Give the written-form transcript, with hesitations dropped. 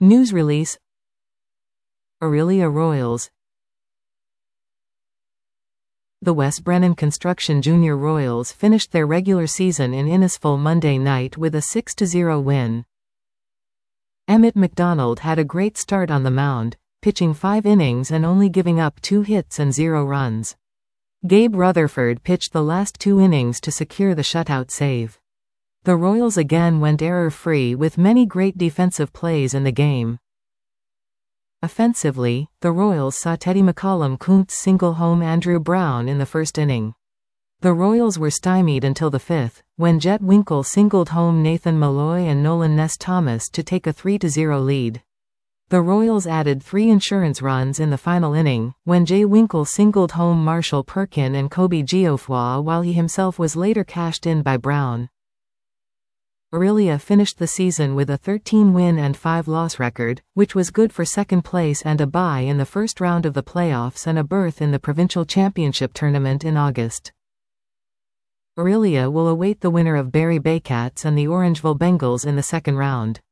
News release. Orillia Royals. The West Brennan Construction Junior Royals finished their regular season in Innisfil Monday night with a 6-0 win. Emmett MacDonald had a great start on the mound, pitching 5 innings and only giving up 2 hits and 0 runs. Gabe Rutherford pitched the last 2 innings to secure the shutout save. The Royals again went error-free with many great defensive plays in the game. Offensively, the Royals saw Teddy McCollum Kuntz single home Andrew Brown in the first inning. The Royals were stymied until the 5th, when Jet Winkle singled home Nathan Malloy and Nolan Ness Thomas to take a 3-0 lead. The Royals added 3 insurance runs in the final inning, when Jay Winkle singled home Marshall Perkin and Kobe Geoffroy, while he himself was later cashed in by Brown. Orillia finished the season with a 13-win and 5-loss record, which was good for second place and a bye in the first round of the playoffs and a berth in the provincial championship tournament in August. Orillia will await the winner of Barrie Baycats and the Orangeville Bengals in the second round.